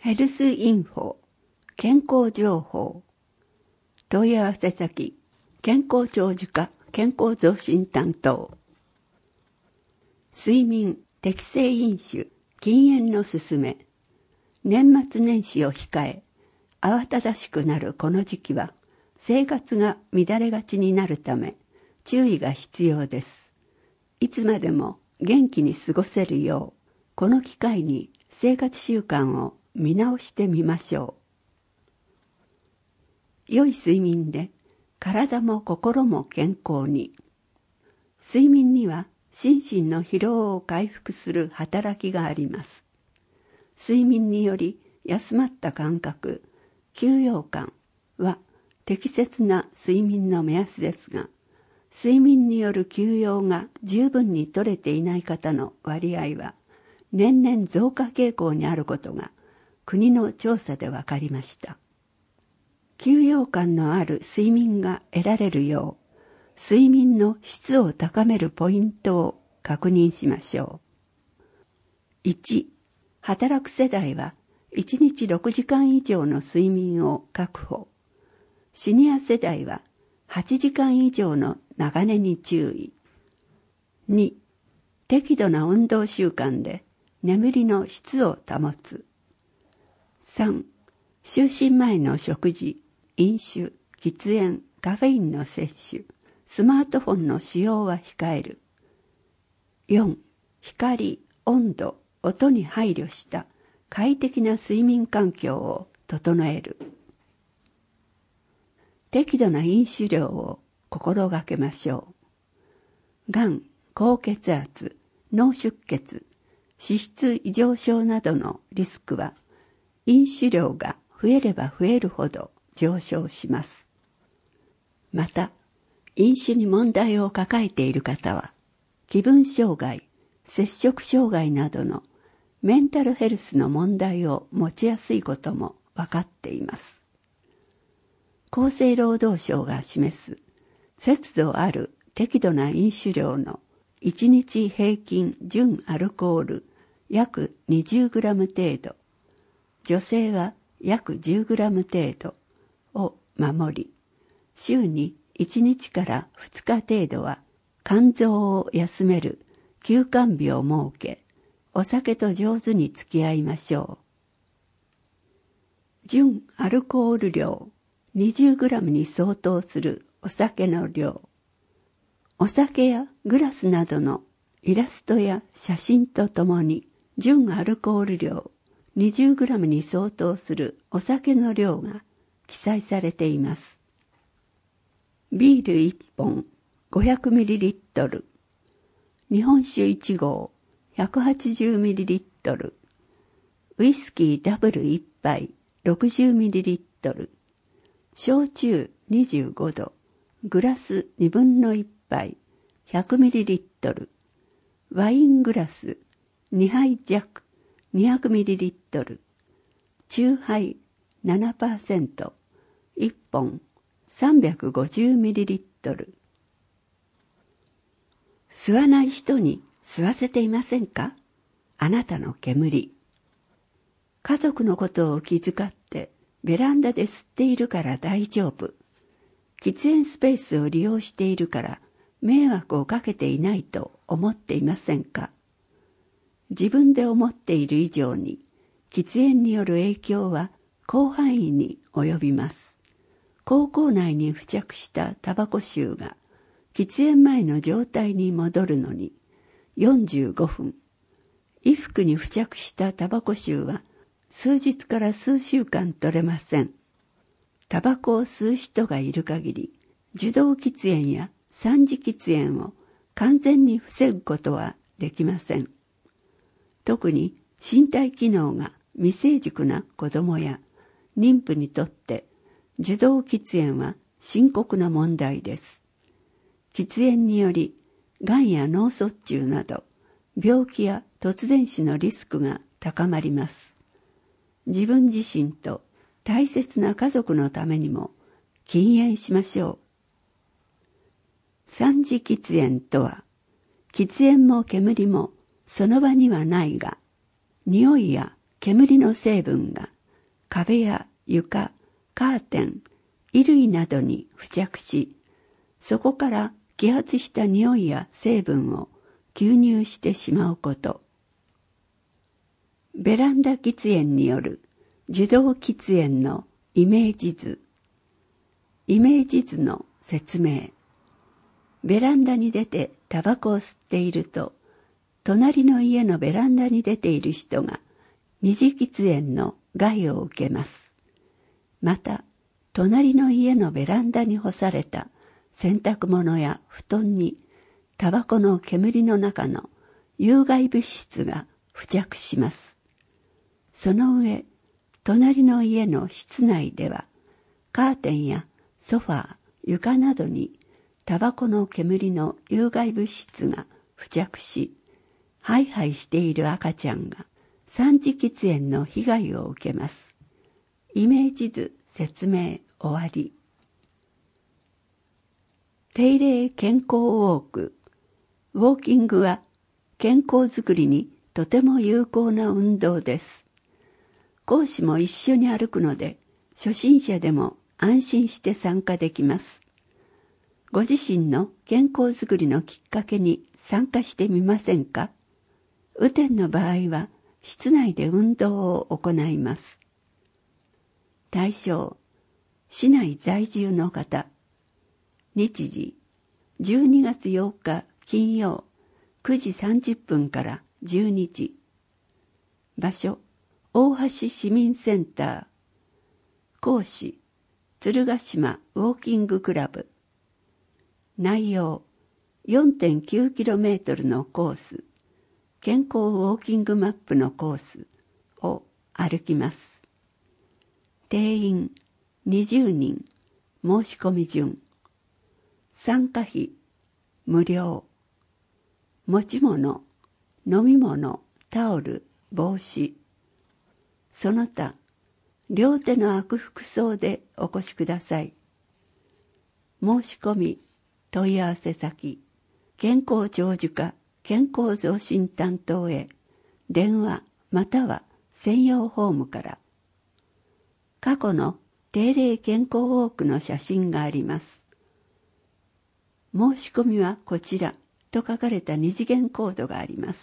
ヘルスインフォ健康情報問い合わせ先健康長寿課健康増進担当睡眠適正飲酒禁煙のすすめ年末年始を控え慌ただしくなるこの時期は生活が乱れがちになるため注意が必要です。いつまでも元気に過ごせるようこの機会に生活習慣を見直してみましょう。良い睡眠で体も心も健康に。睡眠には心身の疲労を回復する働きがあります。睡眠により休まった感覚、休養感は適切な睡眠の目安ですが、睡眠による休養が十分に取れていない方の割合は年々増加傾向にあることが国の調査で分かりました。休養感のある睡眠が得られるよう、睡眠の質を高めるポイントを確認しましょう。1、働く世代は1日6時間以上の睡眠を確保。シニア世代は8時間以上の長寝に注意。2、適度な運動習慣で眠りの質を保つ。3、就寝前の食事、飲酒、喫煙、カフェインの摂取、スマートフォンの使用は控える。4、光、温度、音に配慮した快適な睡眠環境を整える。適度な飲酒量を心がけましょう。がん、高血圧、脳出血、脂質異常症などのリスクは飲酒量が増えれば増えるほど上昇します。また、飲酒に問題を抱えている方は、気分障害、摂食障害などのメンタルヘルスの問題を持ちやすいことも分かっています。厚生労働省が示す節度ある適度な飲酒量の1日平均純アルコール約 20g 程度、女性は約 10g 程度を守り、週に1日から2日程度は肝臓を休める休肝日を設け、お酒と上手に付き合いましょう。純アルコール量 20g に相当するお酒の量。お酒やグラスなどのイラストや写真とともに純アルコール量 20g に相当するお酒の量が記載されています。ビール1本 500ml、日本酒1合 180ml、ウイスキーダブル1杯 60ml、焼酎25度、グラス2分の1杯 100ml、ワイングラス2杯弱 200ml、酎ハイ 7%、1本 350ml。吸わない人に吸わせていませんか？あなたの煙。家族のことを気遣ってベランダで吸っているから大丈夫。喫煙スペースを利用しているから迷惑をかけていないと思っていませんか？自分で思っている以上に喫煙による影響は広範囲に及びます。口腔内に付着したタバコ臭が喫煙前の状態に戻るのに45分。衣服に付着したタバコ臭は数日から数週間取れません。タバコを吸う人がいる限り、受動喫煙や三次喫煙を完全に防ぐことはできません。特に身体機能が未成熟な子供や妊婦にとって受動喫煙は深刻な問題です。喫煙により、がんや脳卒中など病気や突然死のリスクが高まります。自分自身と大切な家族のためにも禁煙しましょう。三次喫煙とは、喫煙も煙もその場にはないが、匂いや煙の成分が壁や床、カーテン、衣類などに付着し、そこから揮発した匂いや成分を吸入してしまうこと。ベランダ喫煙による受動喫煙のイメージ図。イメージ図の説明。ベランダに出てタバコを吸っていると、隣の家のベランダに出ている人が二次喫煙の害を受けます。また、隣の家のベランダに干された洗濯物や布団にタバコの煙の中の有害物質が付着します。その上、隣の家の室内ではカーテンやソファー、床などにタバコの煙の有害物質が付着し、ハイハイしている赤ちゃんが三次喫煙の被害を受けます。イメージ図説明終わり。定例健康ウォーク。ウォーキングは健康づくりにとても有効な運動です。講師も一緒に歩くので、初心者でも安心して参加できます。ご自身の健康づくりのきっかけに参加してみませんか？雨天の場合は室内で運動を行います。対象、市内在住の方。日時、12月8日金曜9時30分から12時。場所、大橋市民センター。講師、鶴ヶ島ウォーキングクラブ。内容、4.9km のコース、健康ウォーキングマップのコースを歩きます。定員20人、申し込み順。参加費無料。持ち物、飲み物、タオル、帽子。その他、両手の空く服装でお越しください。申し込み、問い合わせ先、健康長寿課健康増進担当へ電話または専用フォームから。過去の定例健康ウォークの写真があります。申し込みはこちらと書かれた二次元コードがあります。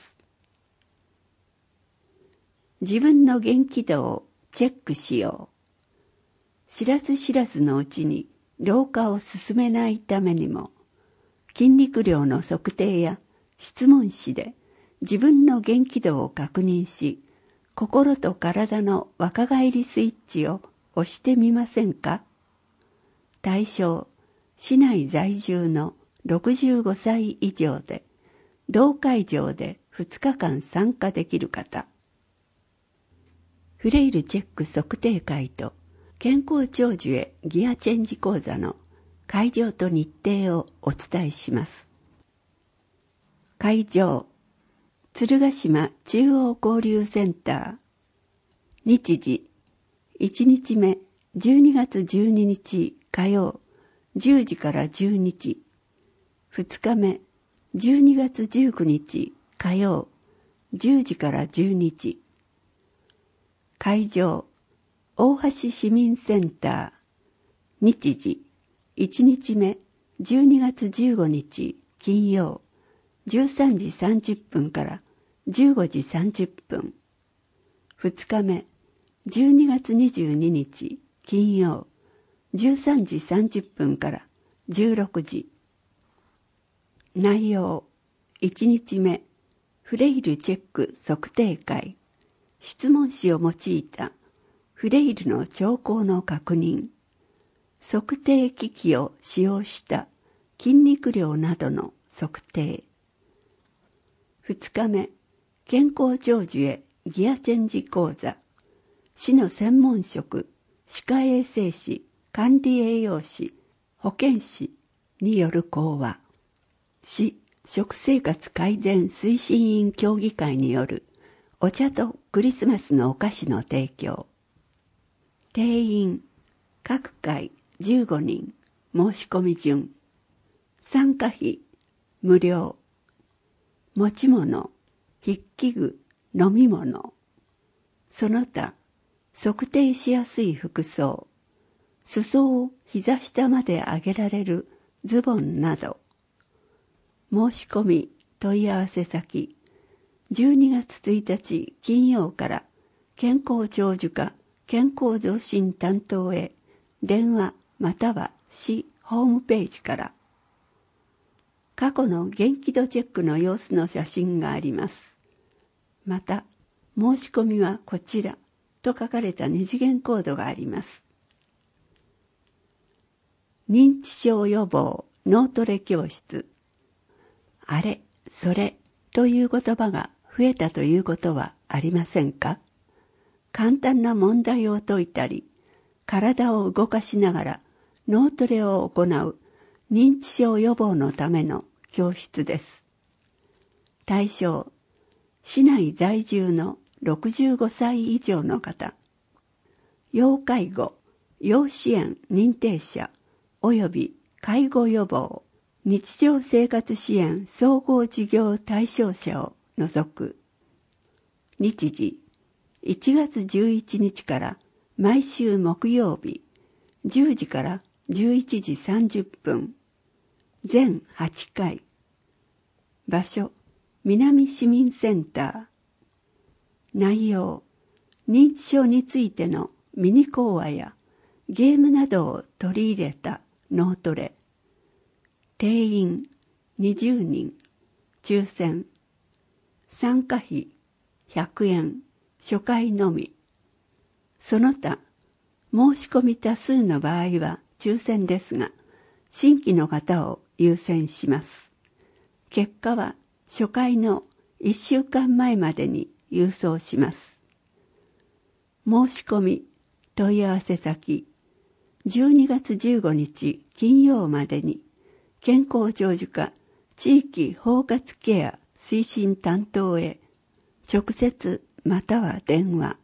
自分の元気度をチェックしよう。知らず知らずのうちに老化を進めないためにも、筋肉量の測定や質問紙で自分の元気度を確認し、心と体の若返りスイッチを押してみませんか？対象、市内在住の65歳以上で、同会場で2日間参加できる方。フレイルチェック測定会と健康長寿へギアチェンジ講座の会場と日程をお伝えします。会場、鶴ヶ島中央交流センター。日時、1日目12月12日火曜10時から12時。2日目12月19日火曜10時から12時。会場、大橋市民センター。日時、1日目12月15日金曜13時30分から15時30分。2日目12月22日金曜13時30分から16時。内容、1日目フレイルチェック測定会。質問紙を用いたフレイルの兆候の確認。測定機器を使用した筋肉量などの測定。2日目、健康長寿へギアチェンジ講座。市の専門職、歯科衛生士、管理栄養士、保健師による講話。市食生活改善推進員協議会によるお茶とクリスマスのお菓子の提供。定員、各回15人、申し込み順。参加費、無料。持ち物、筆記具、飲み物。その他、 測定しやすい服装、裾を膝下まで上げられるズボンなど。申し込み問い合わせ先、12月1日金曜から健康長寿課健康増進担当へ電話または市ホームページから。過去の元気度チェックの様子の写真があります。また、申し込みはこちらと書かれた二次元コードがあります。認知症予防脳トレ教室。あれ、それという言葉が増えたということはありませんか？簡単な問題を解いたり、体を動かしながら脳トレを行う認知症予防のための教室です。対象、市内在住の65歳以上の方、要介護、要支援認定者および介護予防、日常生活支援総合事業対象者を除く。日時、1月11日から毎週木曜日、10時から11時30分、全8回。場所、南市民センター。内容、認知症についてのミニ講話やゲームなどを取り入れた脳トレ。定員20人、抽選。参加費100円、初回のみ。その他、申し込み多数の場合は抽選ですが、新規の方を優先します。結果は初回の1週間前までに郵送します。申し込み、問い合わせ先、12月15日金曜までに、健康長寿課地域包括ケア推進担当へ、直接または電話。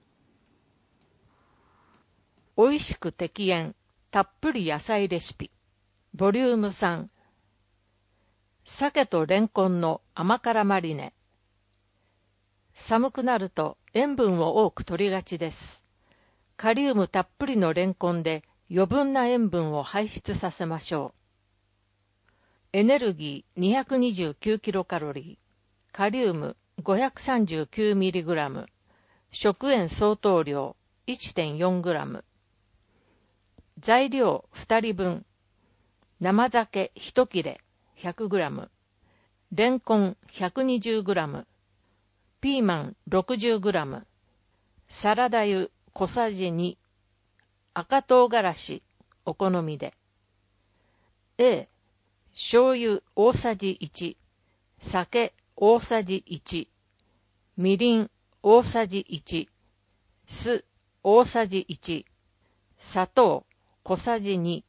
おいしく適塩たっぷり野菜レシピボリューム3、鮭とレンコンの甘辛マリネ。寒くなると塩分を多く取りがちです。カリウムたっぷりのレンコンで余分な塩分を排出させましょう。エネルギー229キロカロリー、カリウム539ミリグラム、食塩相当量 1.4 グラム。材料2人分、生鮭1切れ100グラム、レンコン120グラム、ピーマン60グラム、サラダ油小さじ2、赤唐辛子お好みで。A、醤油大さじ1、酒大さじ1、みりん大さじ1、酢大さじ1、砂糖小さじ2。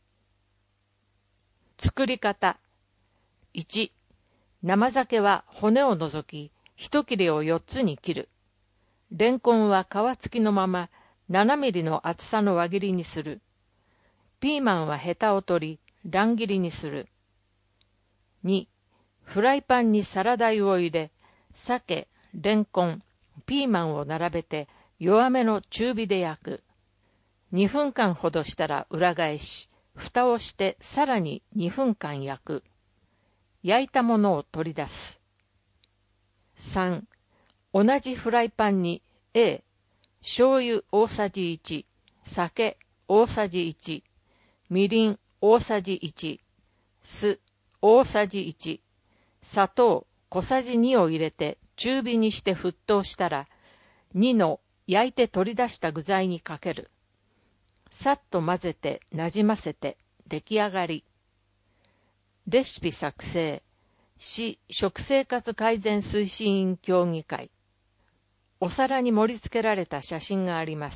作り方。1、生鮭は骨を除き、一切れを4つに切る。レンコンは皮付きのまま7ミリの厚さの輪切りにする。ピーマンはヘタを取り、乱切りにする。2、フライパンにサラダ油を入れ、鮭、レンコン、ピーマンを並べて弱めの中火で焼く。2分間ほどしたら裏返し、蓋をしてさらに2分間焼く。焼いたものを取り出す。3、同じフライパンに A、醤油大さじ1、酒大さじ1、みりん大さじ1、酢大さじ1、砂糖小さじ2を入れて中火にして沸騰したら、2の焼いて取り出した具材にかける。さっと混ぜてなじませて出来上がり。レシピ作成、市食生活改善推進員協議会。お皿に盛り付けられた写真があります。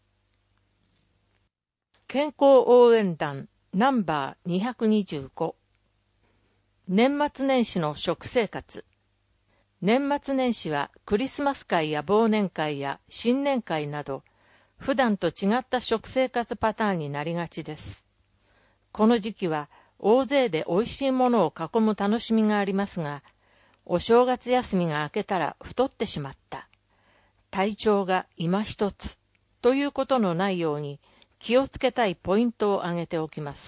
健康応援団ナンバー225。年末年始の食生活。年末年始はクリスマス会や忘年会や新年会など、普段と違った食生活パターンになりがちです。この時期は大勢でおいしいものを囲む楽しみがありますが、お正月休みが明けたら太ってしまった。体調が今一つとということのないように気をつけたいポイントを挙げておきます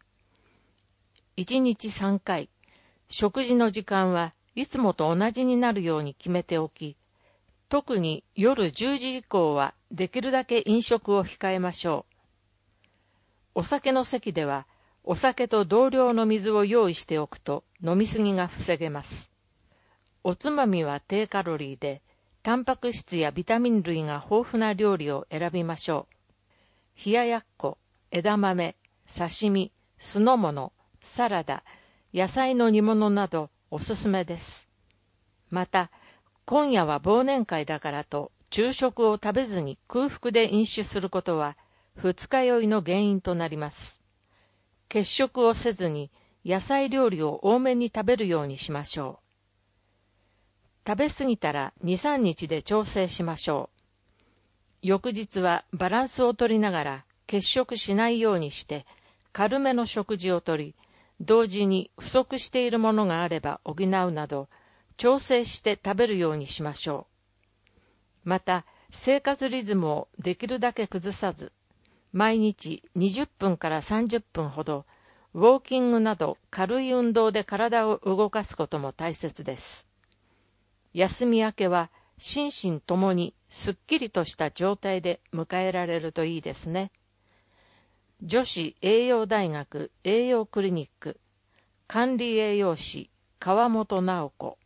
。1日3回、食事の時間はいつもと同じになるように決めておき、特に夜10時以降はできるだけ飲食を控えましょう。お酒の席では、お酒と同量の水を用意しておくと飲みすぎが防げます。おつまみは低カロリーで、タンパク質やビタミン類が豊富な料理を選びましょう。冷ややっこ、枝豆、刺身、酢の物、サラダ、野菜の煮物などおすすめです。また、今夜は忘年会だからと昼食を食べずに空腹で飲酒することは二日酔いの原因となります。欠食をせずに野菜料理を多めに食べるようにしましょう。食べ過ぎたら 2,3 日で調整しましょう。翌日はバランスをとりながら欠食しないようにして軽めの食事をとり、同時に不足しているものがあれば補うなど調整して食べるようにしましょう。また、生活リズムをできるだけ崩さず、毎日20分から30分ほど、ウォーキングなど軽い運動で体を動かすことも大切です。休み明けは心身ともにすっきりとした状態で迎えられるといいですね。女子栄養大学栄養クリニック管理栄養士川本直子